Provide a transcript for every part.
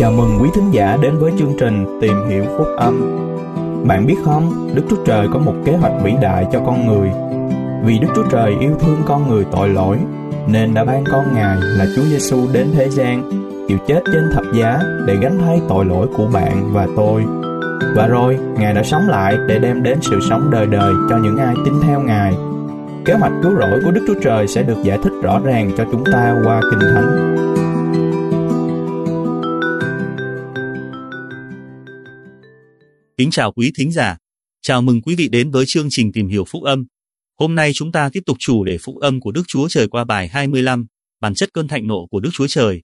Chào mừng quý thính giả đến với chương trình Tìm Hiểu Phúc Âm. Bạn biết không, Đức Chúa Trời có một kế hoạch vĩ đại cho con người. Vì Đức Chúa Trời yêu thương con người tội lỗi, nên đã ban con Ngài là Chúa Giêsu đến thế gian, chịu chết trên thập giá để gánh thay tội lỗi của bạn và tôi. Và rồi, Ngài đã sống lại để đem đến sự sống đời đời cho những ai tin theo Ngài. Kế hoạch cứu rỗi của Đức Chúa Trời sẽ được giải thích rõ ràng cho chúng ta qua Kinh Thánh. Kính chào quý thính giả, chào mừng quý vị đến với chương trình Tìm Hiểu Phúc Âm. Hôm nay chúng ta tiếp tục chủ đề Phúc Âm của Đức Chúa Trời qua bài 25, bản chất cơn thạnh nộ của Đức Chúa Trời.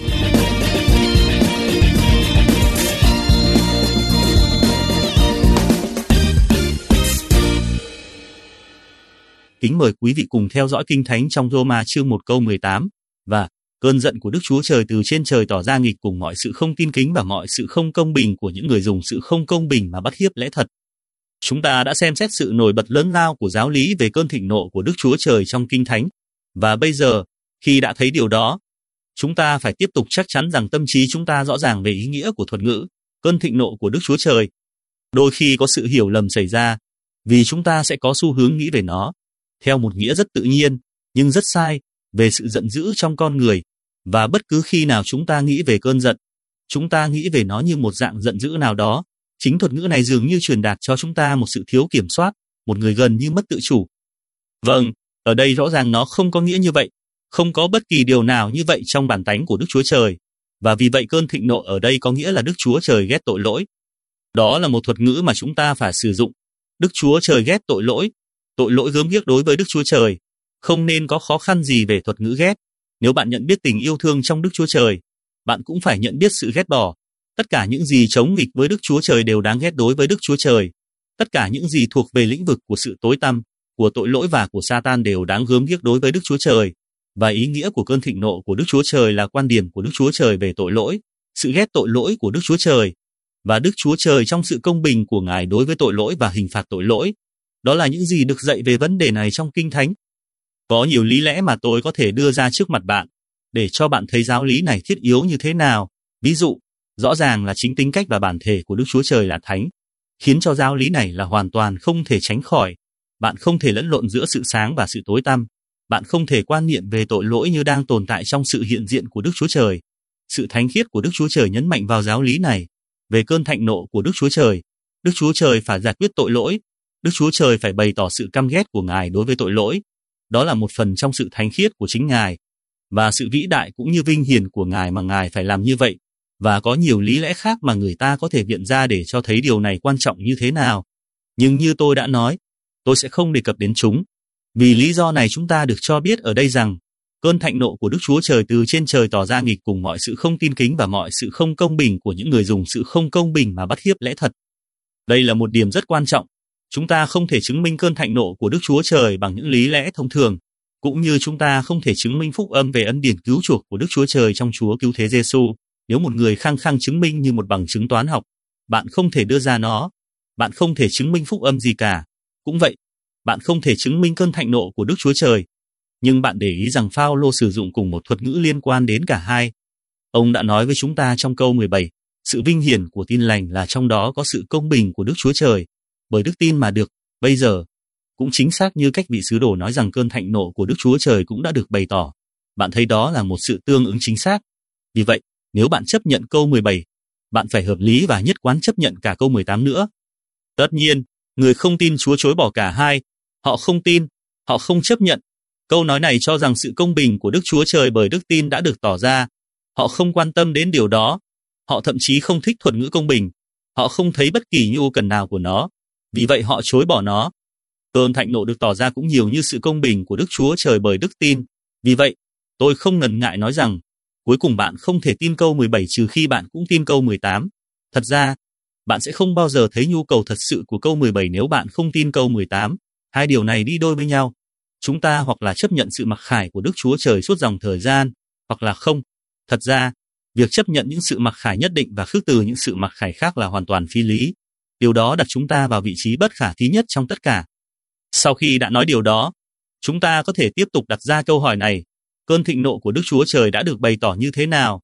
Kính mời quý vị cùng theo dõi Kinh Thánh trong Roma chương 1 câu 18 và cơn giận của Đức Chúa Trời từ trên trời tỏ ra nghịch cùng mọi sự không tin kính và mọi sự không công bình của những người dùng sự không công bình mà bắt hiếp lẽ thật. Chúng ta đã xem xét sự nổi bật lớn lao của giáo lý về cơn thịnh nộ của Đức Chúa Trời trong Kinh Thánh. Và bây giờ, khi đã thấy điều đó, chúng ta phải tiếp tục chắc chắn rằng tâm trí chúng ta rõ ràng về ý nghĩa của thuật ngữ cơn thịnh nộ của Đức Chúa Trời. Đôi khi có sự hiểu lầm xảy ra, vì chúng ta sẽ có xu hướng nghĩ về nó theo một nghĩa rất tự nhiên, nhưng rất sai, về sự giận dữ trong con người. Và bất cứ khi nào chúng ta nghĩ về cơn giận, chúng ta nghĩ về nó như một dạng giận dữ nào đó. Chính thuật ngữ này dường như truyền đạt cho chúng ta một sự thiếu kiểm soát, một người gần như mất tự chủ. Vâng, ở đây rõ ràng nó không có nghĩa như vậy. Không có bất kỳ điều nào như vậy trong bản tánh của Đức Chúa Trời. Và vì vậy cơn thịnh nộ ở đây có nghĩa là Đức Chúa Trời ghét tội lỗi. Đó là một thuật ngữ mà chúng ta phải sử dụng. Đức Chúa Trời ghét tội lỗi. Tội lỗi gớm ghiếc đối với Đức Chúa Trời. Không nên có khó khăn gì về thuật ngữ ghét. Nếu bạn nhận biết tình yêu thương trong Đức Chúa Trời, bạn cũng phải nhận biết sự ghét bỏ. Tất cả những gì chống nghịch với Đức Chúa Trời đều đáng ghét đối với Đức Chúa Trời. Tất cả những gì thuộc về lĩnh vực của sự tối tăm, của tội lỗi và của Sa-tan đều đáng gớm ghiếc đối với Đức Chúa Trời. Và ý nghĩa của cơn thịnh nộ của Đức Chúa Trời là quan điểm của Đức Chúa Trời về tội lỗi, sự ghét tội lỗi của Đức Chúa Trời. Và Đức Chúa Trời trong sự công bình của Ngài đối với tội lỗi và hình phạt tội lỗi. Đó là những gì được dạy về vấn đề này trong Kinh Thánh. Có nhiều lý lẽ mà tôi có thể đưa ra trước mặt bạn, để cho bạn thấy giáo lý này thiết yếu như thế nào. Ví dụ, rõ ràng là chính tính cách và bản thể của Đức Chúa Trời là thánh, khiến cho giáo lý này là hoàn toàn không thể tránh khỏi. Bạn không thể lẫn lộn giữa sự sáng và sự tối tăm. Bạn không thể quan niệm về tội lỗi như đang tồn tại trong sự hiện diện của Đức Chúa Trời. Sự thánh khiết của Đức Chúa Trời nhấn mạnh vào giáo lý này. Về cơn thạnh nộ của Đức Chúa Trời, Đức Chúa Trời phải giải quyết tội lỗi. Đức Chúa Trời phải bày tỏ sự căm ghét của Ngài đối với tội lỗi. Đó là một phần trong sự thánh khiết của chính Ngài, và sự vĩ đại cũng như vinh hiển của Ngài mà Ngài phải làm như vậy. Và có nhiều lý lẽ khác mà người ta có thể viện ra để cho thấy điều này quan trọng như thế nào. Nhưng như tôi đã nói, tôi sẽ không đề cập đến chúng. Vì lý do này chúng ta được cho biết ở đây rằng, cơn thạnh nộ của Đức Chúa Trời từ trên trời tỏ ra nghịch cùng mọi sự không tin kính và mọi sự không công bình của những người dùng sự không công bình mà bắt hiếp lẽ thật. Đây là một điểm rất quan trọng. Chúng ta không thể chứng minh cơn thạnh nộ của Đức Chúa Trời bằng những lý lẽ thông thường, cũng như chúng ta không thể chứng minh phúc âm về ân điển cứu chuộc của Đức Chúa Trời trong Chúa Cứu Thế Giêsu. Nếu một người khăng khăng chứng minh như một bằng chứng toán học, bạn không thể đưa ra nó. Bạn không thể chứng minh phúc âm gì cả. Cũng vậy, bạn không thể chứng minh cơn thạnh nộ của Đức Chúa Trời. Nhưng bạn để ý rằng Phao-lô sử dụng cùng một thuật ngữ liên quan đến cả hai. Ông đã nói với chúng ta trong câu 17, sự vinh hiển của tin lành là trong đó có sự công bình của Đức Chúa Trời. Bởi đức tin mà được, bây giờ, cũng chính xác như cách vị sứ đồ nói rằng cơn thạnh nộ của Đức Chúa Trời cũng đã được bày tỏ. Bạn thấy đó là một sự tương ứng chính xác. Vì vậy, nếu bạn chấp nhận câu 17, bạn phải hợp lý và nhất quán chấp nhận cả câu 18 nữa. Tất nhiên, người không tin Chúa chối bỏ cả hai. Họ không tin, họ không chấp nhận. Câu nói này cho rằng sự công bình của Đức Chúa Trời bởi đức tin đã được tỏ ra. Họ không quan tâm đến điều đó. Họ thậm chí không thích thuật ngữ công bình. Họ không thấy bất kỳ nhu cần nào của nó. Vì vậy họ chối bỏ nó. Cơn thạnh nộ được tỏ ra cũng nhiều như sự công bình của Đức Chúa Trời bởi đức tin. Vì vậy, tôi không ngần ngại nói rằng, cuối cùng bạn không thể tin câu 17 trừ khi bạn cũng tin câu 18. Thật ra, bạn sẽ không bao giờ thấy nhu cầu thật sự của câu 17 nếu bạn không tin câu 18. Hai điều này đi đôi với nhau. Chúng ta hoặc là chấp nhận sự mặc khải của Đức Chúa Trời suốt dòng thời gian, hoặc là không. Thật ra, việc chấp nhận những sự mặc khải nhất định và khước từ những sự mặc khải khác là hoàn toàn phi lý. Điều đó đặt chúng ta vào vị trí bất khả thí nhất trong tất cả. Sau khi đã nói điều đó, chúng ta có thể tiếp tục đặt ra câu hỏi này. Cơn thịnh nộ của Đức Chúa Trời đã được bày tỏ như thế nào?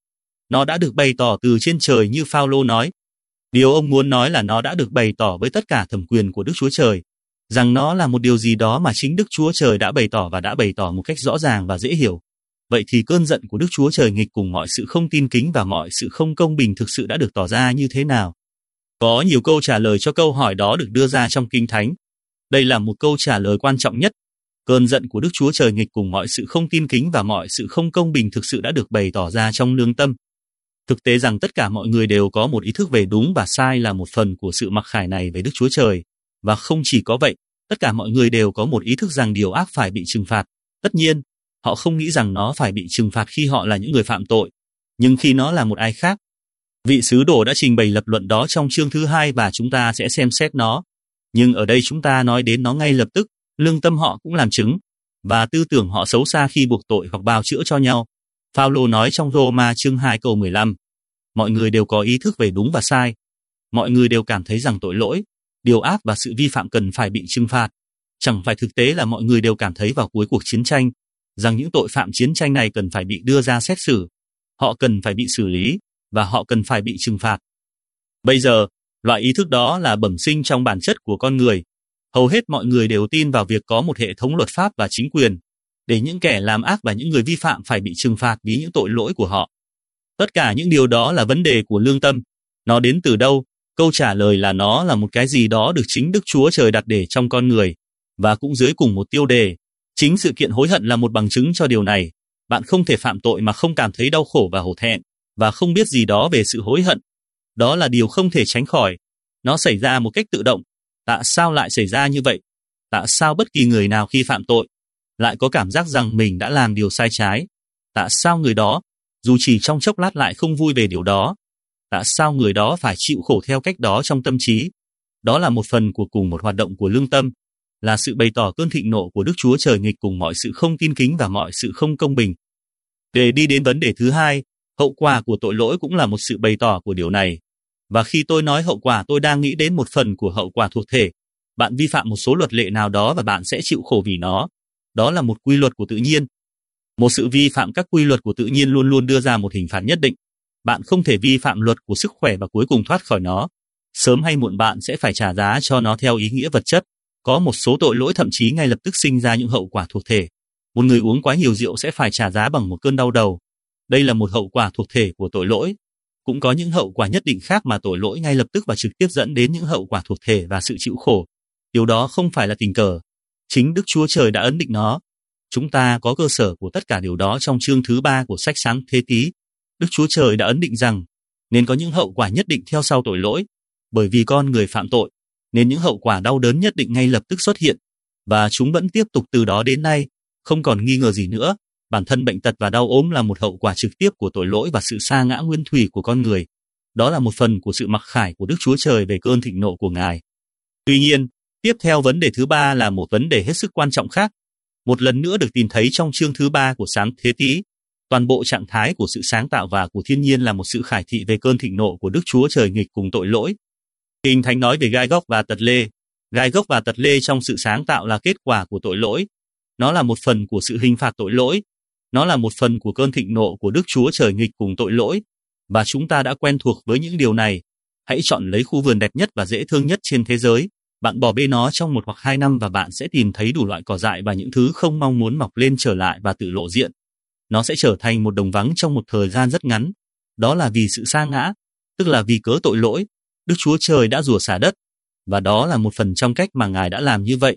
Nó đã được bày tỏ từ trên trời như Phao-lô nói. Điều ông muốn nói là nó đã được bày tỏ với tất cả thẩm quyền của Đức Chúa Trời, rằng nó là một điều gì đó mà chính Đức Chúa Trời đã bày tỏ và đã bày tỏ một cách rõ ràng và dễ hiểu. Vậy thì cơn giận của Đức Chúa Trời nghịch cùng mọi sự không tin kính và mọi sự không công bình thực sự đã được tỏ ra như thế nào? Có nhiều câu trả lời cho câu hỏi đó được đưa ra trong Kinh Thánh. Đây là một câu trả lời quan trọng nhất. Cơn giận của Đức Chúa Trời nghịch cùng mọi sự không tin kính và mọi sự không công bình thực sự đã được bày tỏ ra trong lương tâm. Thực tế rằng tất cả mọi người đều có một ý thức về đúng và sai là một phần của sự mặc khải này về Đức Chúa Trời. Và không chỉ có vậy, tất cả mọi người đều có một ý thức rằng điều ác phải bị trừng phạt. Tất nhiên, họ không nghĩ rằng nó phải bị trừng phạt khi họ là những người phạm tội, nhưng khi nó là một ai khác. Vị sứ đồ đã trình bày lập luận đó trong chương thứ 2 và chúng ta sẽ xem xét nó. Nhưng ở đây chúng ta nói đến nó ngay lập tức, lương tâm họ cũng làm chứng, và tư tưởng họ xấu xa khi buộc tội hoặc bào chữa cho nhau. Phao-lô nói trong Rô-ma chương 2 câu 15, mọi người đều có ý thức về đúng và sai. Mọi người đều cảm thấy rằng tội lỗi, điều ác và sự vi phạm cần phải bị trừng phạt. Chẳng phải thực tế là mọi người đều cảm thấy vào cuối cuộc chiến tranh, rằng những tội phạm chiến tranh này cần phải bị đưa ra xét xử. Họ cần phải bị xử lý, và họ cần phải bị trừng phạt. Bây giờ, loại ý thức đó là bẩm sinh trong bản chất của con người. Hầu hết mọi người đều tin vào việc có một hệ thống luật pháp và chính quyền, để những kẻ làm ác và những người vi phạm phải bị trừng phạt vì những tội lỗi của họ. Tất cả những điều đó là vấn đề của lương tâm. Nó đến từ đâu? Câu trả lời là nó là một cái gì đó được chính Đức Chúa Trời đặt để trong con người, và cũng dưới cùng một tiêu đề. Chính sự kiện hối hận là một bằng chứng cho điều này. Bạn không thể phạm tội mà không cảm thấy đau khổ và hổ thẹn, và không biết gì đó về sự hối hận. Đó là điều không thể tránh khỏi. Nó xảy ra một cách tự động. Tại sao lại xảy ra như vậy? Tại sao bất kỳ người nào khi phạm tội lại có cảm giác rằng mình đã làm điều sai trái? Tại sao người đó, dù chỉ trong chốc lát lại không vui về điều đó? Tại sao người đó phải chịu khổ theo cách đó trong tâm trí? Đó là một phần của cùng một hoạt động của lương tâm, là sự bày tỏ cơn thịnh nộ của Đức Chúa Trời nghịch cùng mọi sự không tin kính và mọi sự không công bình. Để đi đến vấn đề thứ hai, hậu quả của tội lỗi cũng là một sự bày tỏ của điều này. Và khi tôi nói hậu quả, tôi đang nghĩ đến một phần của hậu quả thuộc thể. Bạn vi phạm một số luật lệ nào đó và bạn sẽ chịu khổ vì nó. Đó là một quy luật của tự nhiên. Một sự vi phạm các quy luật của tự nhiên luôn luôn đưa ra một hình phạt nhất định. Bạn không thể vi phạm luật của sức khỏe và cuối cùng thoát khỏi nó. Sớm hay muộn bạn sẽ phải trả giá cho nó theo ý nghĩa vật chất. Có một số tội lỗi thậm chí ngay lập tức sinh ra những hậu quả thuộc thể. Một người uống quá nhiều rượu sẽ phải trả giá bằng một cơn đau đầu. Đây là một hậu quả thuộc thể của tội lỗi. Cũng có những hậu quả nhất định khác mà tội lỗi ngay lập tức và trực tiếp dẫn đến những hậu quả thuộc thể và sự chịu khổ. Điều đó không phải là tình cờ. Chính Đức Chúa Trời đã ấn định nó. Chúng ta có cơ sở của tất cả điều đó trong chương thứ 3 của sách Sáng Thế Ký. Đức Chúa Trời đã ấn định rằng nên có những hậu quả nhất định theo sau tội lỗi. Bởi vì con người phạm tội, nên những hậu quả đau đớn nhất định ngay lập tức xuất hiện. Và chúng vẫn tiếp tục từ đó đến nay, không còn nghi ngờ gì nữa. Bản thân bệnh tật và đau ốm là một hậu quả trực tiếp của tội lỗi và sự sa ngã nguyên thủy của con người. Đó là một phần của sự mặc khải của Đức Chúa Trời về cơn thịnh nộ của Ngài. Tuy nhiên, tiếp theo vấn đề thứ ba là một vấn đề hết sức quan trọng khác. Một lần nữa được tìm thấy trong chương thứ 3 của Sáng Thế Ký. Toàn bộ trạng thái của sự sáng tạo và của thiên nhiên là một sự khải thị về cơn thịnh nộ của Đức Chúa Trời nghịch cùng tội lỗi. Kinh Thánh nói về gai góc và tật lê. Gai góc và tật lê trong sự sáng tạo là kết quả của tội lỗi. Nó là một phần của sự hình phạt tội lỗi. Nó là một phần của cơn thịnh nộ của Đức Chúa Trời nghịch cùng tội lỗi. Và chúng ta đã quen thuộc với những điều này. Hãy chọn lấy khu vườn đẹp nhất và dễ thương nhất trên thế giới. Bạn bỏ bê nó trong 1 hoặc 2 năm và bạn sẽ tìm thấy đủ loại cỏ dại và những thứ không mong muốn mọc lên trở lại và tự lộ diện. Nó sẽ trở thành một đồng vắng trong một thời gian rất ngắn. Đó là vì sự sa ngã, tức là vì cớ tội lỗi. Đức Chúa Trời đã rủa xả đất. Và đó là một phần trong cách mà Ngài đã làm như vậy.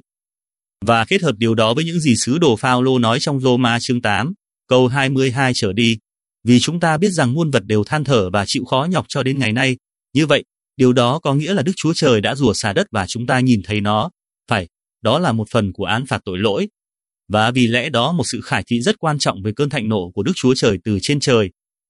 Và kết hợp điều đó với những gì sứ đồ Phao-lô nói trong Rô-ma chương 8, câu 22 trở đi. Vì chúng ta biết rằng muôn vật đều than thở và chịu khó nhọc cho đến ngày nay. Như vậy, điều đó có nghĩa là Đức Chúa Trời đã rủa xả đất và chúng ta nhìn thấy nó. Phải, đó là một phần của án phạt tội lỗi. Và vì lẽ đó một sự khải thị rất quan trọng về cơn thịnh nộ của Đức Chúa Trời từ trên trời.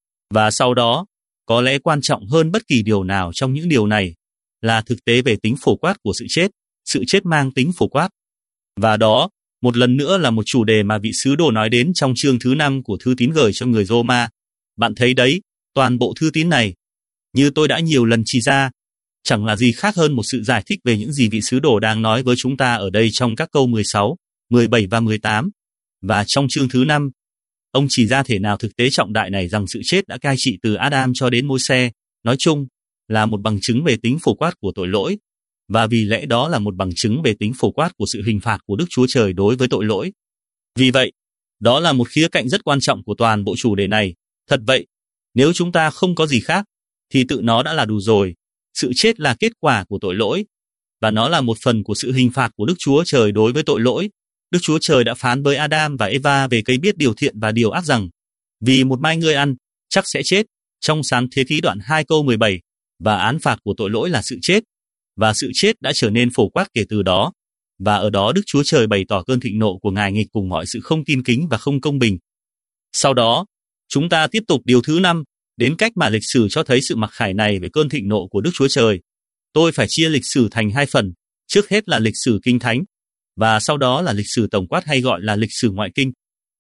Và sau đó, có lẽ quan trọng hơn bất kỳ điều nào trong những điều này, là thực tế về tính phổ quát của sự chết mang tính phổ quát. Và đó, một lần nữa là một chủ đề mà vị sứ đồ nói đến trong chương thứ 5 của thư tín gửi cho người Rô-ma. Bạn thấy đấy, toàn bộ thư tín này, như tôi đã nhiều lần chỉ ra, chẳng là gì khác hơn một sự giải thích về những gì vị sứ đồ đang nói với chúng ta ở đây trong các câu 16, 17 và 18. Và trong chương thứ 5, ông chỉ ra thể nào thực tế trọng đại này rằng sự chết đã cai trị từ Adam cho đến Môi-se, nói chung, là một bằng chứng về tính phổ quát của tội lỗi, và vì lẽ đó là một bằng chứng về tính phổ quát của sự hình phạt của Đức Chúa Trời đối với tội lỗi. Vì vậy, đó là một khía cạnh rất quan trọng của toàn bộ chủ đề này. Thật vậy, nếu chúng ta không có gì khác, thì tự nó đã là đủ rồi. Sự chết là kết quả của tội lỗi, và nó là một phần của sự hình phạt của Đức Chúa Trời đối với tội lỗi. Đức Chúa Trời đã phán với Adam và Eva về cây biết điều thiện và điều ác rằng, vì một mai ngươi ăn, chắc sẽ chết, trong Sáng Thế Ký đoạn 2 câu 17, và án phạt của tội lỗi là sự chết, và sự chết đã trở nên phổ quát kể từ đó, và ở đó Đức Chúa Trời bày tỏ cơn thịnh nộ của Ngài nghịch cùng mọi sự không tin kính và không công bình. Sau đó, chúng ta tiếp tục điều thứ 5, đến cách mà lịch sử cho thấy sự mặc khải này về cơn thịnh nộ của Đức Chúa Trời. Tôi phải chia lịch sử thành 2 phần, trước hết là lịch sử Kinh Thánh, và sau đó là lịch sử tổng quát hay gọi là lịch sử ngoại kinh.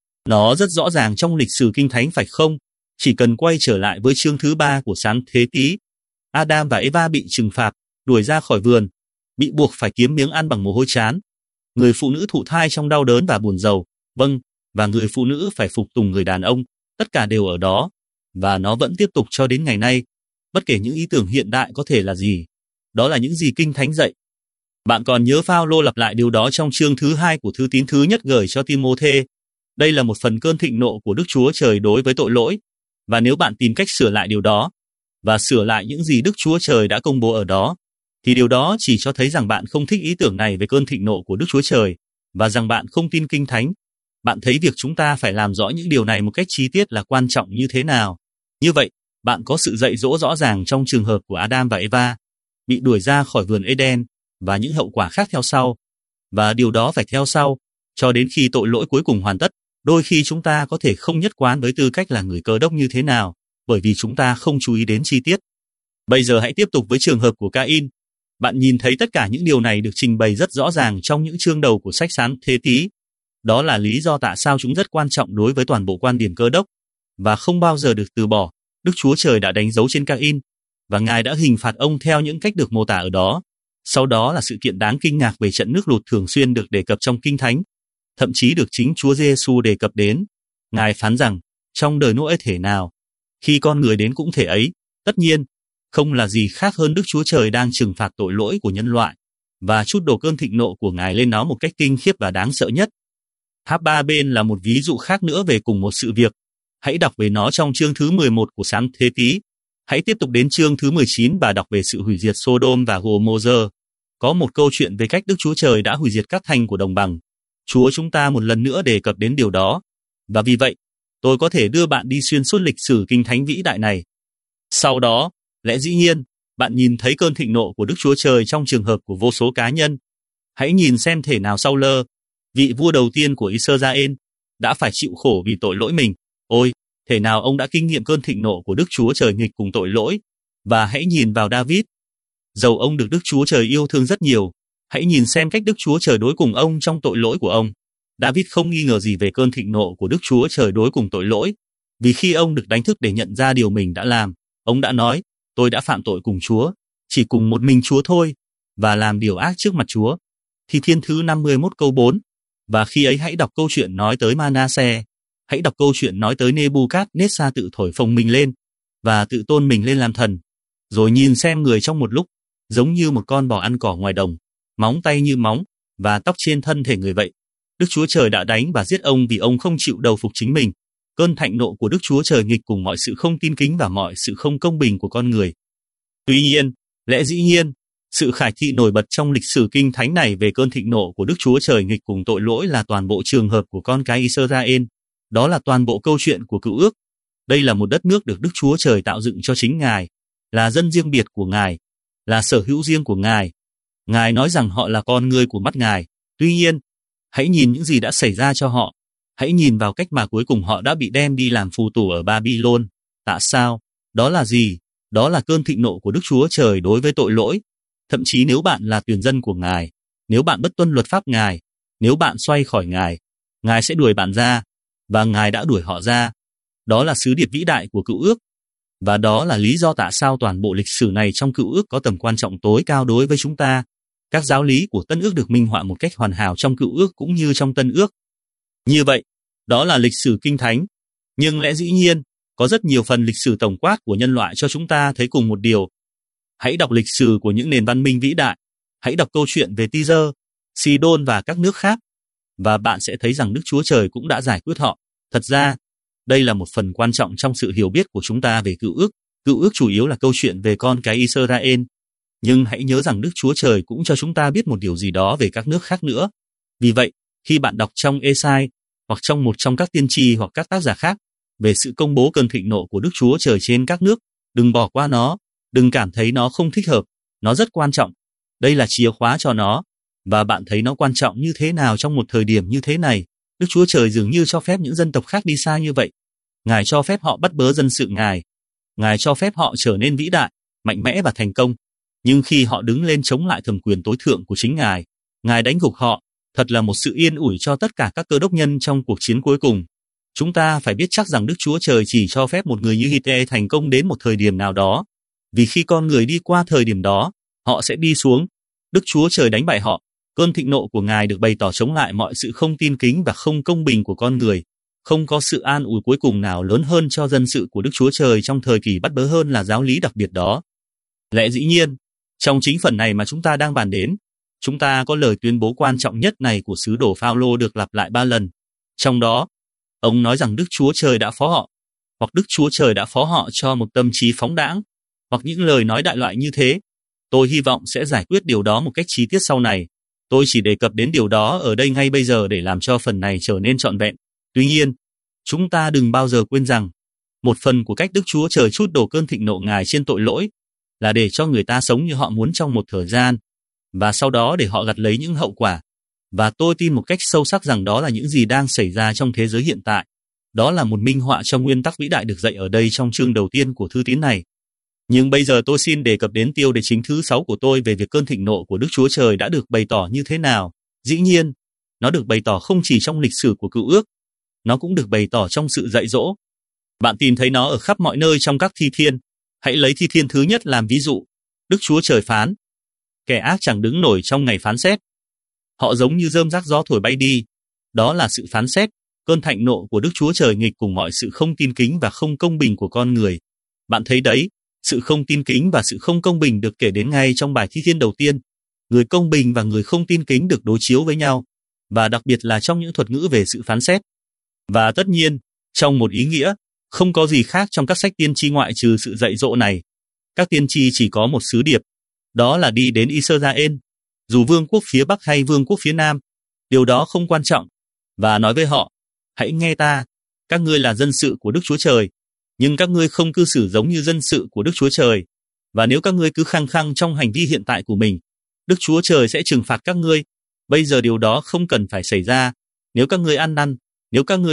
Nó rất rõ ràng trong lịch sử Kinh Thánh phải không? Chỉ cần quay trở lại với chương thứ 3 của Sáng Thế Ký. Adam và Eva bị trừng phạt, đuổi ra khỏi vườn, bị buộc phải kiếm miếng ăn bằng mồ hôi trán. Người phụ nữ thụ thai trong đau đớn và buồn rầu, và người phụ nữ phải phục tùng người đàn ông, tất cả đều ở đó, và nó vẫn tiếp tục cho đến ngày nay, bất kể những ý tưởng hiện đại có thể là gì. Đó là những gì Kinh Thánh dạy. Bạn còn nhớ Phao-lô lặp lại điều đó trong chương thứ 2 của thư tín thứ nhất gửi cho Ti-mô-thê. Đây là một phần cơn thịnh nộ của Đức Chúa Trời đối với tội lỗi, và nếu bạn tìm cách sửa lại điều đó, và sửa lại những gì Đức Chúa Trời đã công bố ở đó, thì điều đó chỉ cho thấy rằng bạn không thích ý tưởng này về cơn thịnh nộ của Đức Chúa Trời, và rằng bạn không tin Kinh Thánh. Bạn thấy việc chúng ta phải làm rõ những điều này một cách chi tiết là quan trọng như thế nào. Như vậy, bạn có sự dạy dỗ rõ ràng trong trường hợp của Adam và Eva, bị đuổi ra khỏi vườn Eden, và những hậu quả khác theo sau. Và điều đó phải theo sau, cho đến khi tội lỗi cuối cùng hoàn tất. Đôi khi chúng ta có thể không nhất quán với tư cách là người Cơ Đốc như thế nào, bởi vì chúng ta không chú ý đến chi tiết. Bây giờ hãy tiếp tục với trường hợp của Cain. Bạn nhìn thấy tất cả những điều này được trình bày rất rõ ràng trong những chương đầu của sách Sáng Thế Ký. Đó là lý do tại sao chúng rất quan trọng đối với toàn bộ quan điểm Cơ Đốc, và không bao giờ được từ bỏ. Đức Chúa Trời đã đánh dấu trên Cain, và Ngài đã hình phạt ông theo những cách được mô tả ở đó. Sau đó là sự kiện đáng kinh ngạc về trận nước lụt thường xuyên được đề cập trong Kinh Thánh, thậm chí được chính Chúa Giêsu đề cập đến. Ngài phán rằng, trong đời Nô-ê thể nào, khi con người đến cũng thể ấy. Tất nhiên, không là gì khác hơn Đức Chúa Trời đang trừng phạt tội lỗi của nhân loại, và trút đổ cơn thịnh nộ của Ngài lên nó một cách kinh khiếp và đáng sợ nhất. Háp-ba bên là một ví dụ khác nữa về cùng một sự việc. Hãy đọc về nó trong chương thứ 11 của Sáng Thế Ký. Hãy tiếp tục đến chương thứ 19 và đọc về sự hủy diệt Sodom và Gomorrah. Có một câu chuyện về cách Đức Chúa Trời đã hủy diệt các thành của đồng bằng. Chúa chúng ta một lần nữa đề cập đến điều đó. Và vì vậy, tôi có thể đưa bạn đi xuyên suốt lịch sử Kinh Thánh vĩ đại này. Sau đó, lẽ dĩ nhiên, bạn nhìn thấy cơn thịnh nộ của Đức Chúa Trời trong trường hợp của vô số cá nhân. Hãy nhìn xem thể nào Saul, vị vua đầu tiên của Israel, đã phải chịu khổ vì tội lỗi mình. Ôi, thể nào ông đã kinh nghiệm cơn thịnh nộ của Đức Chúa Trời nghịch cùng tội lỗi. Và hãy nhìn vào David. Dầu ông được Đức Chúa Trời yêu thương rất nhiều, hãy nhìn xem cách Đức Chúa Trời đối cùng ông trong tội lỗi của ông. David không nghi ngờ gì về cơn thịnh nộ của Đức Chúa Trời đối cùng tội lỗi, vì khi ông được đánh thức để nhận ra điều mình đã làm, ông đã nói, tôi đã phạm tội cùng Chúa, chỉ cùng một mình Chúa thôi, và làm điều ác trước mặt Chúa. Thi Thiên thứ 51 câu 4. Và khi ấy hãy đọc câu chuyện nói tới Manasse, hãy đọc câu chuyện nói tới Nebuchadnezzar tự thổi phồng mình lên, và tự tôn mình lên làm thần, rồi nhìn xem người trong một lúc, giống như một con bò ăn cỏ ngoài đồng, móng tay như móng, và tóc trên thân thể người vậy. Đức Chúa Trời đã đánh và giết ông vì ông không chịu đầu phục chính mình. Cơn thạnh nộ của Đức Chúa Trời nghịch cùng mọi sự không tin kính và mọi sự không công bình của con người. Tuy nhiên, lẽ dĩ nhiên, sự khải thị nổi bật trong lịch sử Kinh Thánh này về cơn thịnh nộ của Đức Chúa Trời nghịch cùng tội lỗi là toàn bộ trường hợp của con cái Israel. Đó là toàn bộ câu chuyện của Cựu Ước. Đây là một đất nước được Đức Chúa Trời tạo dựng cho chính Ngài, là dân riêng biệt của Ngài, là sở hữu riêng của Ngài. Ngài nói rằng họ là con người của mắt Ngài. Tuy nhiên, hãy nhìn những gì đã xảy ra cho họ. Hãy nhìn vào cách mà cuối cùng họ đã bị đem đi làm phù tù ở Babylon. Tại sao? Đó là gì? Đó là cơn thịnh nộ của Đức Chúa Trời đối với tội lỗi. Thậm chí nếu bạn là tuyển dân của Ngài, nếu bạn bất tuân luật pháp Ngài, nếu bạn xoay khỏi Ngài, Ngài sẽ đuổi bạn ra, và Ngài đã đuổi họ ra. Đó là sứ điệp vĩ đại của Cựu Ước. Và đó là lý do tại sao toàn bộ lịch sử này trong Cựu Ước có tầm quan trọng tối cao đối với chúng ta. Các giáo lý của Tân Ước được minh họa một cách hoàn hảo trong Cựu Ước cũng như trong Tân Ước. Như vậy, đó là lịch sử Kinh Thánh, Nhưng lẽ dĩ nhiên, có rất nhiều phần lịch sử tổng quát của nhân loại cho chúng ta thấy cùng một điều. Hãy đọc lịch sử của những nền văn minh vĩ đại, hãy đọc câu chuyện về Tyr, Sidon và các nước khác, và bạn sẽ thấy rằng Đức Chúa Trời cũng đã giải quyết họ. Thật ra, đây là một phần quan trọng trong sự hiểu biết của chúng ta về cựu ước. Cựu ước chủ yếu là câu chuyện về con cái Israel. Nhưng hãy nhớ rằng Đức Chúa Trời cũng cho chúng ta biết một điều gì đó về các nước khác nữa. Vì vậy, khi bạn đọc trong Ê-sai, hoặc trong một trong các tiên tri hoặc các tác giả khác, về sự công bố cơn thịnh nộ của Đức Chúa Trời trên các nước, đừng bỏ qua nó, đừng cảm thấy nó không thích hợp, nó rất quan trọng. Đây là chìa khóa cho nó, và bạn thấy nó quan trọng như thế nào trong một thời điểm như thế này. Đức Chúa Trời dường như cho phép những dân tộc khác đi xa như vậy. Ngài cho phép họ bắt bớ dân sự Ngài. Ngài cho phép họ trở nên vĩ đại, mạnh mẽ và thành công. Nhưng khi họ đứng lên chống lại thẩm quyền tối thượng của chính Ngài, Ngài đánh gục họ. Thật là một sự yên ủi cho tất cả các cơ đốc nhân trong cuộc chiến cuối cùng. Chúng ta phải biết chắc rằng Đức Chúa Trời chỉ cho phép một người như Hitler thành công đến một thời điểm nào đó. Vì khi con người đi qua thời điểm đó, họ sẽ đi xuống. Đức Chúa Trời đánh bại họ. Cơn thịnh nộ của Ngài được bày tỏ chống lại mọi sự không tin kính và không công bình của con người. Không có sự an ủi cuối cùng nào lớn hơn cho dân sự của Đức Chúa Trời trong thời kỳ bắt bớ hơn là giáo lý đặc biệt đó. Lẽ dĩ nhiên, trong chính phần này mà chúng ta đang bàn đến, chúng ta có lời tuyên bố quan trọng nhất này của sứ đồ Phao-lô được lặp lại 3 lần. Trong đó, ông nói rằng Đức Chúa Trời đã phó họ, hoặc Đức Chúa Trời đã phó họ cho một tâm trí phóng đãng, hoặc những lời nói đại loại như thế. Tôi hy vọng sẽ giải quyết điều đó một cách chi tiết sau này. Tôi chỉ đề cập đến điều đó ở đây ngay bây giờ để làm cho phần này trở nên trọn vẹn. Tuy nhiên, chúng ta đừng bao giờ quên rằng, một phần của cách Đức Chúa Trời trút đổ cơn thịnh nộ Ngài trên tội lỗi là để cho người ta sống như họ muốn trong một thời gian, và sau đó để họ gặt lấy những hậu quả. Và tôi tin một cách sâu sắc rằng đó là những gì đang xảy ra trong thế giới hiện tại. Đó là một minh họa cho nguyên tắc vĩ đại được dạy ở đây trong chương đầu tiên của thư tín này. Nhưng bây giờ tôi xin đề cập đến tiêu đề chính thứ 6 của tôi về việc cơn thịnh nộ của Đức Chúa Trời đã được bày tỏ như thế nào. Dĩ nhiên, nó được bày tỏ không chỉ trong lịch sử của Cựu Ước, nó cũng được bày tỏ trong sự dạy dỗ. Bạn tìm thấy nó ở khắp mọi nơi trong các thi thiên. Hãy lấy thi thiên thứ nhất làm ví dụ. Đức Chúa Trời phán: kẻ ác chẳng đứng nổi trong ngày phán xét. Họ giống như rơm rác gió thổi bay đi. Đó là sự phán xét, cơn thịnh nộ của Đức Chúa Trời nghịch cùng mọi sự không tin kính và không công bình của con người. Bạn thấy đấy, sự không tin kính và sự không công bình được kể đến ngay trong bài thi thiên đầu tiên. Người công bình và người không tin kính được đối chiếu với nhau, và đặc biệt là trong những thuật ngữ về sự phán xét. Và tất nhiên, trong một ý nghĩa, không có gì khác trong các sách tiên tri ngoại trừ sự dạy dỗ này. Các tiên tri chỉ có một sứ điệp, đó là đi đến Israel, dù vương quốc phía Bắc hay vương quốc phía Nam, điều đó không quan trọng, và nói với họ: hãy nghe ta, các ngươi là dân sự của Đức Chúa Trời, nhưng các ngươi không cư xử giống như dân sự của Đức Chúa Trời, và nếu các ngươi cứ khăng khăng trong hành vi hiện tại của mình, Đức Chúa Trời sẽ trừng phạt các ngươi. Bây giờ điều đó không cần phải xảy ra. Nếu các ngươi ăn năn, nếu các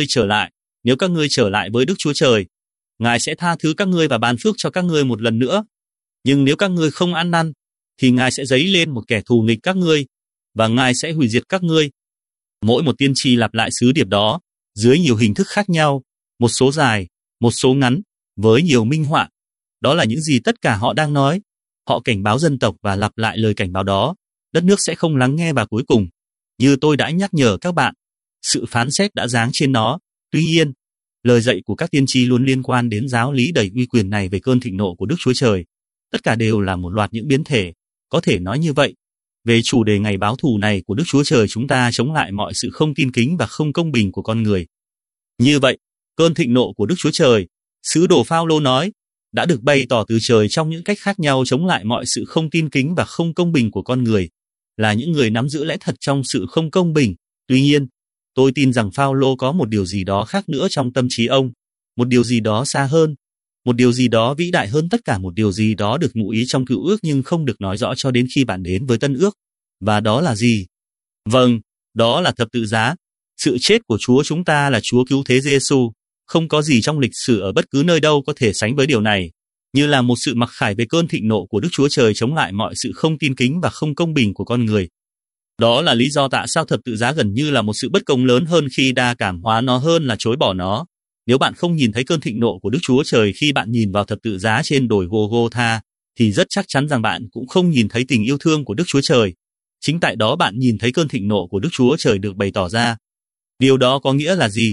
ngươi trở lại với Đức Chúa Trời, Ngài sẽ tha thứ các ngươi và ban phước cho các ngươi một lần nữa. Nhưng nếu các ngươi không ăn năn, thì Ngài sẽ giấy lên một kẻ thù nghịch các ngươi, và Ngài sẽ hủy diệt các ngươi. Mỗi một tiên tri lặp lại sứ điệp đó, dưới nhiều hình thức khác nhau, một số dài, một số ngắn, với nhiều minh họa. Đó là những gì tất cả họ đang nói. Họ cảnh báo dân tộc và lặp lại lời cảnh báo đó. Đất nước sẽ không lắng nghe, và cuối cùng, như tôi đã nhắc nhở các bạn, sự phán xét đã giáng trên nó. Tuy nhiên, lời dạy của các tiên tri luôn liên quan đến giáo lý đầy uy quyền này về cơn thịnh nộ của Đức Chúa Trời. Tất cả đều là một loạt những biến thể, có thể nói như vậy. Về chủ đề ngày báo thù này của Đức Chúa Trời, chúng ta chống lại mọi sự không tin kính và không công bình của con người. Như vậy, cơn thịnh nộ của Đức Chúa Trời, sứ đồ Phao-lô nói, đã được bày tỏ từ trời trong những cách khác nhau chống lại mọi sự không tin kính và không công bình của con người, là những người nắm giữ lẽ thật trong sự không công bình. Tuy nhiên, tôi tin rằng Phao-lô có một điều gì đó khác nữa trong tâm trí ông, một điều gì đó xa hơn, một điều gì đó vĩ đại hơn tất cả, một điều gì đó được ngụ ý trong Cựu Ước nhưng không được nói rõ cho đến khi bạn đến với Tân Ước. Và đó là gì? Vâng, đó là thập tự giá. Sự chết của Chúa chúng ta là Chúa cứu thế Giêsu. Không có gì trong lịch sử ở bất cứ nơi đâu có thể sánh với điều này, như là một sự mặc khải về cơn thịnh nộ của Đức Chúa Trời chống lại mọi sự không tin kính và không công bình của con người. Đó là lý do tại sao thập tự giá gần như là một sự bất công lớn hơn khi đa cảm hóa nó hơn là chối bỏ nó. Nếu bạn không nhìn thấy cơn thịnh nộ của Đức Chúa Trời khi bạn nhìn vào thập tự giá trên đồi Golgotha, thì rất chắc chắn rằng bạn cũng không nhìn thấy tình yêu thương của Đức Chúa Trời. Chính tại đó bạn nhìn thấy cơn thịnh nộ của Đức Chúa Trời được bày tỏ ra. Điều đó có nghĩa là gì?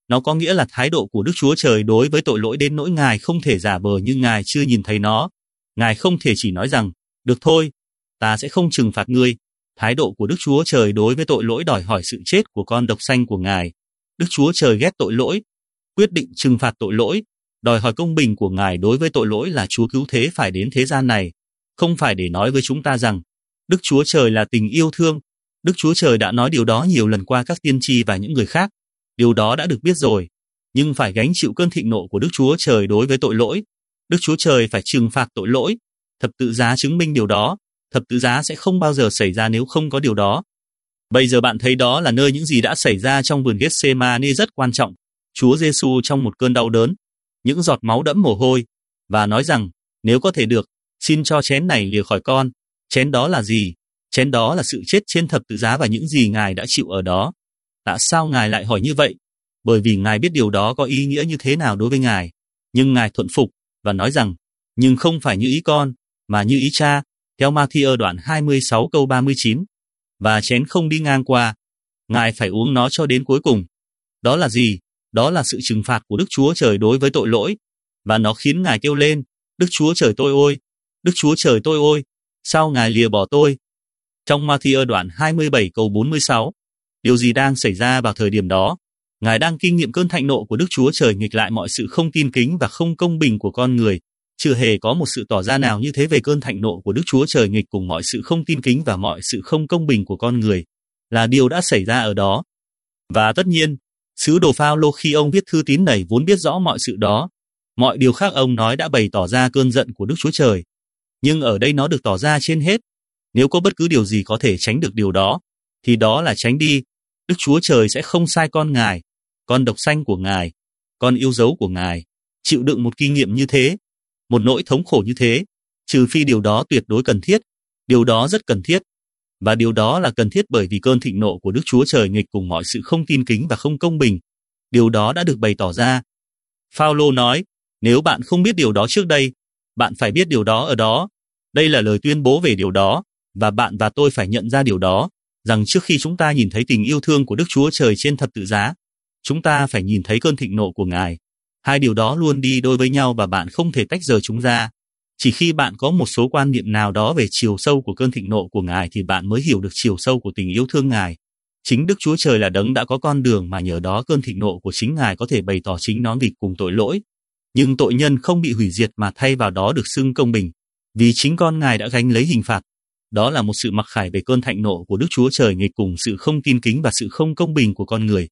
Nó có nghĩa là thái độ của Đức Chúa Trời đối với tội lỗi đến nỗi Ngài không thể giả vờ như Ngài chưa nhìn thấy nó. Ngài không thể chỉ nói rằng, được thôi, ta sẽ không trừng phạt ngươi. Thái độ của Đức Chúa Trời đối với tội lỗi đòi hỏi sự chết của con độc sanh của Ngài. Đức Chúa Trời ghét tội lỗi, quyết định trừng phạt tội lỗi, đòi hỏi công bình của Ngài đối với tội lỗi là Chúa cứu thế phải đến thế gian này, không phải để nói với chúng ta rằng Đức Chúa Trời là tình yêu thương. Đức Chúa Trời đã nói điều đó nhiều lần qua các tiên tri và những người khác. Điều đó đã được biết rồi, nhưng phải gánh chịu cơn thịnh nộ của Đức Chúa Trời đối với tội lỗi. Đức Chúa Trời phải trừng phạt tội lỗi. Thập tự giá chứng minh điều đó. Thập tự giá sẽ không bao giờ xảy ra nếu không có điều đó. Bây giờ bạn thấy đó là nơi những gì đã xảy ra trong vườn Gethsemane rất quan trọng. Chúa Giêsu trong một cơn đau đớn, những giọt máu đẫm mồ hôi, và nói rằng, nếu có thể được, xin cho chén này lìa khỏi con. Chén đó là gì? Chén đó là sự chết trên thập tự giá và những gì Ngài đã chịu ở đó. Tại sao Ngài lại hỏi như vậy? Bởi vì Ngài biết điều đó có ý nghĩa như thế nào đối với Ngài. Nhưng Ngài thuận phục và nói rằng, nhưng không phải như ý con, mà như ý cha, theo Ma-thi-ơ đoạn 26 câu 39. Và chén không đi ngang qua, Ngài phải uống nó cho đến cuối cùng. Đó là gì? Đó là sự trừng phạt của Đức Chúa Trời đối với tội lỗi. Và nó khiến Ngài kêu lên, Đức Chúa Trời tôi ơi! Đức Chúa Trời tôi ơi! Sao Ngài lìa bỏ tôi? Trong Ma-thi-ơ đoạn 27 câu 46, điều gì đang xảy ra vào thời điểm đó? Ngài đang kinh nghiệm cơn thạnh nộ của Đức Chúa Trời nghịch lại mọi sự không tin kính và không công bình của con người. Chưa hề có một sự tỏ ra nào như thế về cơn thạnh nộ của Đức Chúa Trời nghịch cùng mọi sự không tin kính và mọi sự không công bình của con người, là điều đã xảy ra ở đó. Và tất nhiên, sứ đồ Phao-lô khi ông viết thư tín này vốn biết rõ mọi sự đó. Mọi điều khác ông nói đã bày tỏ ra cơn giận của Đức Chúa Trời. Nhưng ở đây nó được tỏ ra trên hết. Nếu có bất cứ điều gì có thể tránh được điều đó, thì đó là tránh đi. Đức Chúa Trời sẽ không sai con Ngài, con độc sanh của Ngài, con yêu dấu của Ngài, chịu đựng một kinh nghiệm như thế, một nỗi thống khổ như thế, trừ phi điều đó tuyệt đối cần thiết. Điều đó rất cần thiết. Và điều đó là cần thiết bởi vì cơn thịnh nộ của Đức Chúa Trời nghịch cùng mọi sự không tin kính và không công bình. Điều đó đã được bày tỏ ra. Phao-lô nói, nếu bạn không biết điều đó trước đây, bạn phải biết điều đó ở đó. Đây là lời tuyên bố về điều đó, và bạn và tôi phải nhận ra điều đó, rằng trước khi chúng ta nhìn thấy tình yêu thương của Đức Chúa Trời trên thập tự giá, chúng ta phải nhìn thấy cơn thịnh nộ của Ngài. Hai điều đó luôn đi đôi với nhau và bạn không thể tách rời chúng ra. Chỉ khi bạn có một số quan niệm nào đó về chiều sâu của cơn thịnh nộ của Ngài thì bạn mới hiểu được chiều sâu của tình yêu thương Ngài. Chính Đức Chúa Trời là đấng đã có con đường mà nhờ đó cơn thịnh nộ của chính Ngài có thể bày tỏ chính nó nghịch cùng tội lỗi. Nhưng tội nhân không bị hủy diệt mà thay vào đó được xưng công bình, vì chính con Ngài đã gánh lấy hình phạt. Đó là một sự mặc khải về cơn thạnh nộ của Đức Chúa Trời nghịch cùng sự không tin kính và sự không công bình của con người.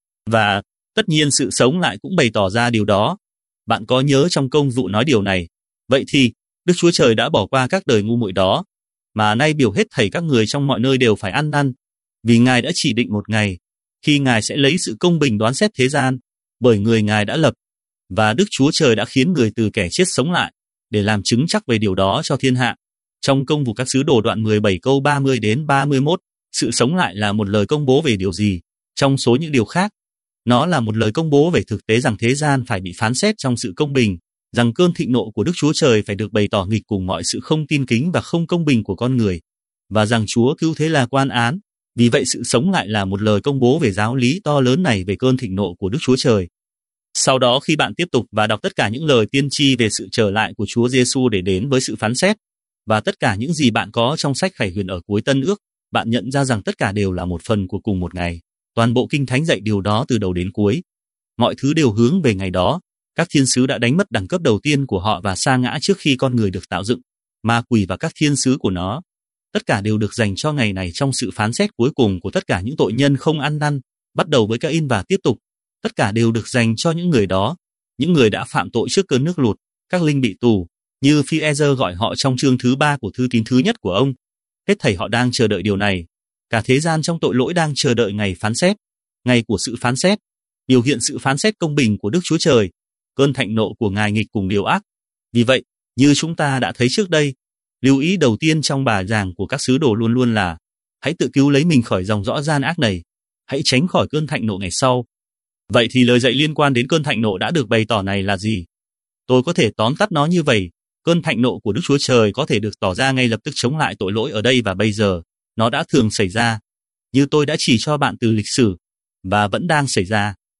Và tất nhiên sự sống lại cũng bày tỏ ra điều đó. Bạn có nhớ trong Công vụ nói điều này? Vậy thì, Đức Chúa Trời đã bỏ qua các đời ngu muội đó, mà nay biểu hết thảy các người trong mọi nơi đều phải ăn năn, vì Ngài đã chỉ định một ngày, khi Ngài sẽ lấy sự công bình đoán xét thế gian, bởi người Ngài đã lập, và Đức Chúa Trời đã khiến người từ kẻ chết sống lại, để làm chứng chắc về điều đó cho thiên hạ. Trong Công vụ các sứ đồ đoạn 17 câu 30 đến 31, sự sống lại là một lời công bố về điều gì? Trong số những điều khác, nó là một lời công bố về thực tế rằng thế gian phải bị phán xét trong sự công bình, rằng cơn thịnh nộ của Đức Chúa Trời phải được bày tỏ nghịch cùng mọi sự không tin kính và không công bình của con người, và rằng Chúa cứu thế là quan án. Vì vậy sự sống lại là một lời công bố về giáo lý to lớn này về cơn thịnh nộ của Đức Chúa Trời. Sau đó khi bạn tiếp tục và đọc tất cả những lời tiên tri về sự trở lại của Chúa Giêsu để đến với sự phán xét, và tất cả những gì bạn có trong sách Khải Huyền ở cuối Tân Ước, bạn nhận ra rằng tất cả đều là một phần của cùng một ngày. Toàn bộ Kinh Thánh dạy điều đó từ đầu đến cuối. Mọi thứ đều hướng về ngày đó. Các thiên sứ đã đánh mất đẳng cấp đầu tiên của họ và sa ngã trước khi con người được tạo dựng. Ma quỷ và các thiên sứ của nó, tất cả đều được dành cho ngày này trong sự phán xét cuối cùng của tất cả những tội nhân không ăn năn, bắt đầu với Ca-in và tiếp tục. Tất cả đều được dành cho những người đó, những người đã phạm tội trước cơn nước lụt, các linh bị tù, như Phi-e-rơ gọi họ trong chương thứ 3 của thư tín thứ nhất của ông. Hết thảy họ đang chờ đợi điều này. Cả thế gian trong tội lỗi đang chờ đợi ngày phán xét, ngày của sự phán xét, biểu hiện sự phán xét công bình của Đức Chúa Trời, cơn thạnh nộ của Ngài nghịch cùng điều ác. Vì vậy, như chúng ta đã thấy trước đây, lưu ý đầu tiên trong bài giảng của các sứ đồ luôn luôn là hãy tự cứu lấy mình khỏi dòng dõi gian ác này, hãy tránh khỏi cơn thạnh nộ ngày sau. Vậy thì lời dạy liên quan đến cơn thạnh nộ đã được bày tỏ này là gì? Tôi có thể tóm tắt nó như vậy. Cơn thạnh nộ của Đức Chúa Trời có thể được tỏ ra ngay lập tức chống lại tội lỗi ở đây và bây giờ. Nó đã thường xảy ra, như tôi đã chỉ cho bạn từ lịch sử, và vẫn đang xảy ra.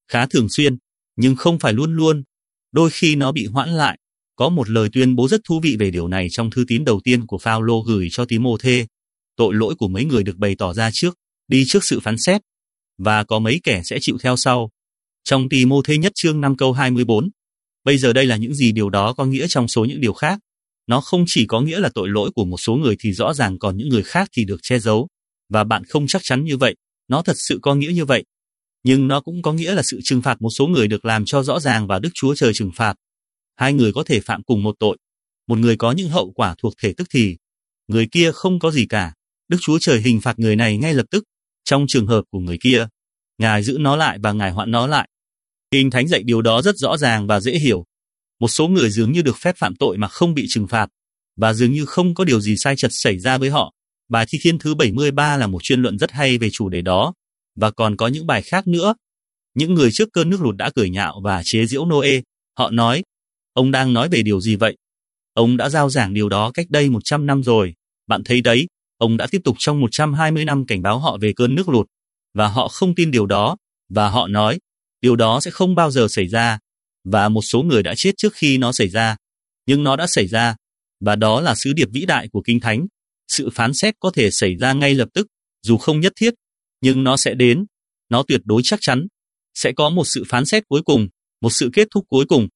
khá thường xuyên, nhưng không phải luôn luôn. Đôi khi nó bị hoãn lại. Có một lời tuyên bố rất thú vị về điều này trong thư tín đầu tiên của Phao-lô gửi cho Tí-mô-thê. Tội lỗi của mấy người được bày tỏ ra trước, đi trước sự phán xét, và có mấy kẻ sẽ chịu theo sau. Trong Tí-mô-thê nhất chương 5 câu 24. Bây giờ đây là những gì điều đó có nghĩa trong số những điều khác. Nó không chỉ có nghĩa là tội lỗi của một số người thì rõ ràng còn những người khác thì được che giấu. Và bạn không chắc chắn như vậy, nó thật sự có nghĩa như vậy. Nhưng nó cũng có nghĩa là sự trừng phạt một số người được làm cho rõ ràng và Đức Chúa Trời trừng phạt. Hai người có thể phạm cùng một tội. Một người có những hậu quả thuộc thể tức thì, người kia không có gì cả. Đức Chúa Trời hình phạt người này ngay lập tức. Trong trường hợp của người kia, Ngài giữ nó lại và Ngài hoãn nó lại. Kinh Thánh dạy điều đó rất rõ ràng và dễ hiểu. Một số người dường như được phép phạm tội mà không bị trừng phạt, và dường như không có điều gì sai trật xảy ra với họ. Bài Thi Thiên thứ 73 là một chuyên luận rất hay về chủ đề đó, và còn có những bài khác nữa. Những người trước cơn nước lụt đã cười nhạo và chế giễu Noe. Họ nói, ông đang nói về điều gì vậy? Ông đã rao giảng điều đó cách đây 100 năm rồi. Bạn thấy đấy, ông đã tiếp tục trong 120 năm cảnh báo họ về cơn nước lụt, và họ không tin điều đó, và họ nói, điều đó sẽ không bao giờ xảy ra, và một số người đã chết trước khi nó xảy ra. Nhưng nó đã xảy ra, và đó là sứ điệp vĩ đại của Kinh Thánh. Sự phán xét có thể xảy ra ngay lập tức, dù không nhất thiết, nhưng nó sẽ đến. Nó tuyệt đối chắc chắn. Sẽ có một sự phán xét cuối cùng, một sự kết thúc cuối cùng.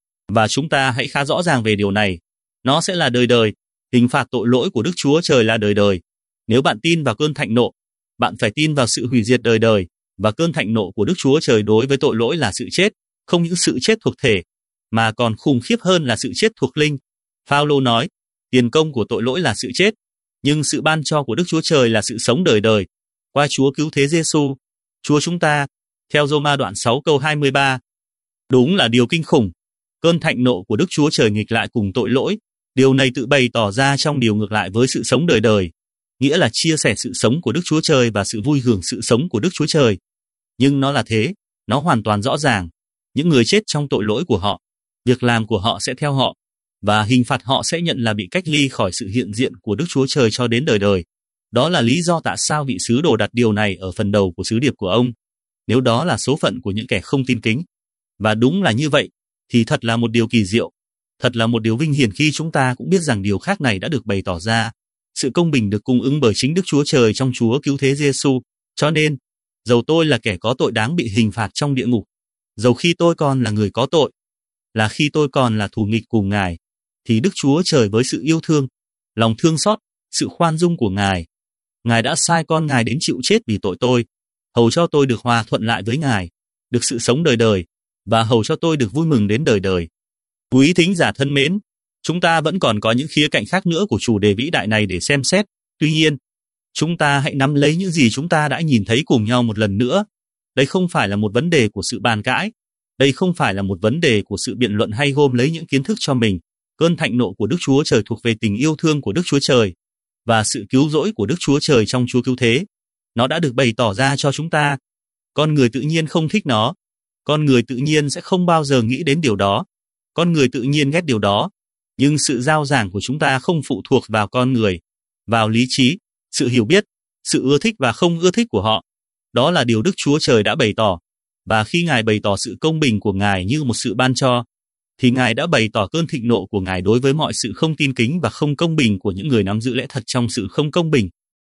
Và chúng ta hãy khá rõ ràng về điều này. Nó sẽ là đời đời. Hình phạt tội lỗi của Đức Chúa Trời là đời đời. Nếu bạn tin vào cơn thạnh nộ, bạn phải tin vào sự hủy diệt đời đời. Và cơn thạnh nộ của Đức Chúa Trời đối với tội lỗi là sự chết, không những sự chết thuộc thể, mà còn khủng khiếp hơn là sự chết thuộc linh. Phao-lô nói, tiền công của tội lỗi là sự chết, nhưng sự ban cho của Đức Chúa Trời là sự sống đời đời, qua Chúa cứu thế Giêsu, Chúa chúng ta. Theo Roma đoạn 6 câu 23. Đúng là điều kinh khủng. Cơn thạnh nộ của Đức Chúa Trời nghịch lại cùng tội lỗi. Điều này tự bày tỏ ra trong điều ngược lại với sự sống đời đời, nghĩa là chia sẻ sự sống của Đức Chúa Trời và sự vui hưởng sự sống của Đức Chúa Trời. Nhưng nó là thế, nó hoàn toàn rõ ràng. Những người chết trong tội lỗi của họ, việc làm của họ sẽ theo họ, và hình phạt họ sẽ nhận là bị cách ly khỏi sự hiện diện của Đức Chúa Trời cho đến đời đời. Đó là lý do tại sao vị sứ đồ đặt điều này ở phần đầu của sứ điệp của ông. Nếu đó là số phận của những kẻ không tin kính, và đúng là như vậy, thì thật là một điều kỳ diệu, thật là một điều vinh hiển khi chúng ta cũng biết rằng điều khác này đã được bày tỏ ra. Sự công bình được cung ứng bởi chính Đức Chúa Trời trong Chúa cứu thế Giêsu. Cho nên, dầu tôi là kẻ có tội đáng bị hình phạt trong địa ngục, dầu khi tôi còn là người có tội, là khi tôi còn là thù nghịch cùng Ngài, thì Đức Chúa Trời với sự yêu thương, lòng thương xót, sự khoan dung của Ngài đã sai con Ngài đến chịu chết vì tội tôi, hầu cho tôi được hòa thuận lại với Ngài, được sự sống đời đời, và hầu cho tôi được vui mừng đến đời đời. Quý thính giả thân mến, chúng ta vẫn còn có những khía cạnh khác nữa của chủ đề vĩ đại này để xem xét. Tuy nhiên, chúng ta hãy nắm lấy những gì chúng ta đã nhìn thấy cùng nhau một lần nữa. Đây không phải là một vấn đề của sự bàn cãi. Đây không phải là một vấn đề của sự biện luận hay gom lấy những kiến thức cho mình. Cơn thạnh nộ của Đức Chúa Trời thuộc về tình yêu thương của Đức Chúa Trời và sự cứu rỗi của Đức Chúa Trời trong Chúa cứu thế. Nó đã được bày tỏ ra cho chúng ta. Con người tự nhiên không thích nó. Con người tự nhiên sẽ không bao giờ nghĩ đến điều đó. Con người tự nhiên ghét điều đó. Nhưng sự rao giảng của chúng ta không phụ thuộc vào con người, vào lý trí, sự hiểu biết, sự ưa thích và không ưa thích của họ. Đó là điều Đức Chúa Trời đã bày tỏ. Và khi Ngài bày tỏ sự công bình của Ngài như một sự ban cho, thì Ngài đã bày tỏ cơn thịnh nộ của Ngài đối với mọi sự không tin kính và không công bình của những người nắm giữ lẽ thật trong sự không công bình.